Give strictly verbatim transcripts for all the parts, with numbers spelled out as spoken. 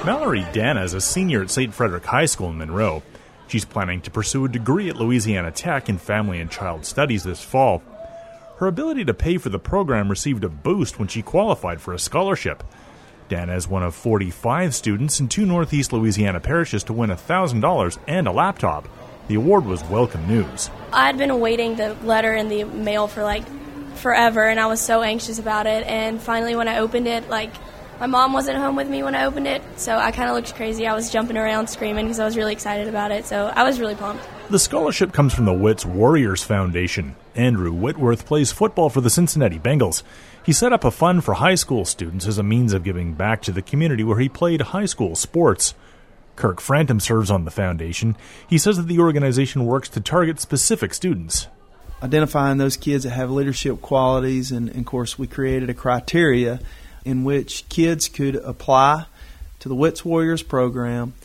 Mallory Dana is a senior at Saint Frederick High School in Monroe. She's planning to pursue a degree at Louisiana Tech in Family and Child Studies this fall. Her ability to pay for the program received a boost when she qualified for a scholarship. Dana is one of forty-five students in two Northeast Louisiana parishes to win one thousand dollars and a laptop. The award was welcome news. I had been awaiting the letter in the mail for like forever, and I was so anxious about it. And finally, when I opened it, like, my mom wasn't home with me when I opened it, so I kind of looked crazy. I was jumping around screaming because I was really excited about it, so I was really pumped. The scholarship comes from the Wits Warriors Foundation. Andrew Whitworth plays football for the Cincinnati Bengals. He set up a fund for high school students as a means of giving back to the community where he played high school sports. Kirk Frantum serves on the foundation. He says that the organization works to target specific students. Identifying those kids that have leadership qualities, and, and of course we created a criteria in which kids could apply to the Wits Warriors program,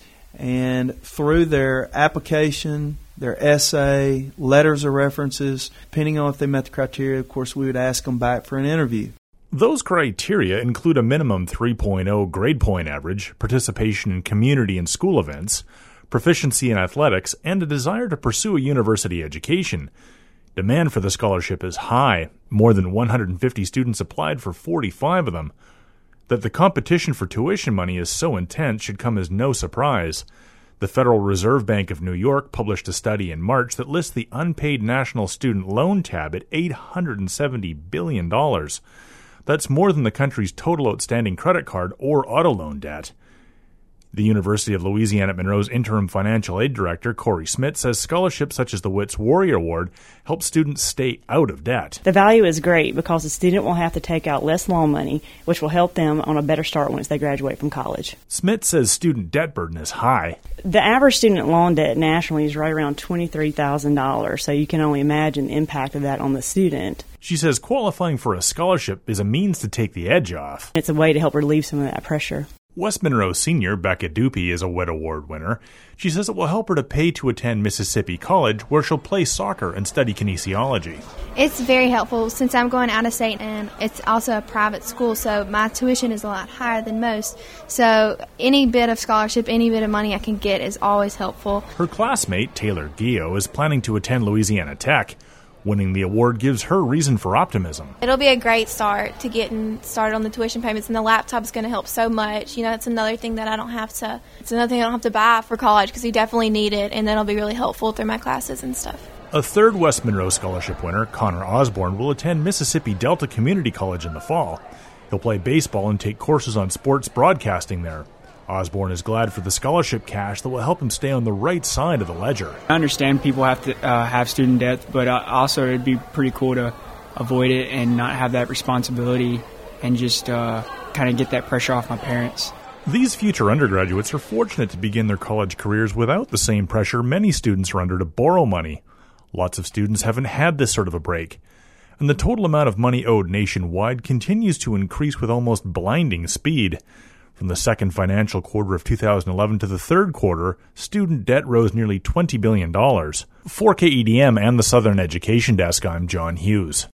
and through their application, their essay, letters of references, depending on if they met the criteria, of course we would ask them back for an interview. Those criteria include a minimum three point oh grade point average, participation in community and school events, proficiency in athletics, and a desire to pursue a university education. Demand for the scholarship is high. More than one hundred fifty students applied for forty-five of them. That the competition for tuition money is so intense should come as no surprise. The Federal Reserve Bank of New York published a study in March that lists the unpaid national student loan tab at eight hundred seventy billion dollars. That's more than the country's total outstanding credit card or auto loan debt. The University of Louisiana at Monroe's interim financial aid director, Corey Smith, says scholarships such as the Wits Warrior Award help students stay out of debt. The value is great because the student will have to take out less loan money, which will help them on a better start once they graduate from college. Smith says student debt burden is high. The average student loan debt nationally is right around twenty-three thousand dollars, so you can only imagine the impact of that on the student. She says qualifying for a scholarship is a means to take the edge off. It's a way to help relieve some of that pressure. West Monroe senior Becca Dupe is a W I T Award winner. She says it will help her to pay to attend Mississippi College, where she'll play soccer and study kinesiology. It's very helpful since I'm going out of state, and it's also a private school, so my tuition is a lot higher than most. So any bit of scholarship, any bit of money I can get is always helpful. Her classmate, Taylor Gio, is planning to attend Louisiana Tech. Winning the award gives her reason for optimism. It'll be a great start to getting started on the tuition payments, and the laptop's going to help so much. You know, it's another thing that I don't have to, it's another thing I don't have to buy for college because we definitely need it, and that'll be really helpful through my classes and stuff. A third West Monroe Scholarship winner, Connor Osborne, will attend Mississippi Delta Community College in the fall. He'll play baseball and take courses on sports broadcasting there. Osborne is glad for the scholarship cash that will help him stay on the right side of the ledger. I understand people have to uh, have student debt, but uh, also it'd be pretty cool to avoid it and not have that responsibility and just uh, kind of get that pressure off my parents. These future undergraduates are fortunate to begin their college careers without the same pressure many students are under to borrow money. Lots of students haven't had this sort of a break. And the total amount of money owed nationwide continues to increase with almost blinding speed. From the second financial quarter of two thousand eleven to the third quarter, student debt rose nearly twenty billion dollars. For K E D M and the Southern Education Desk, I'm John Hughes.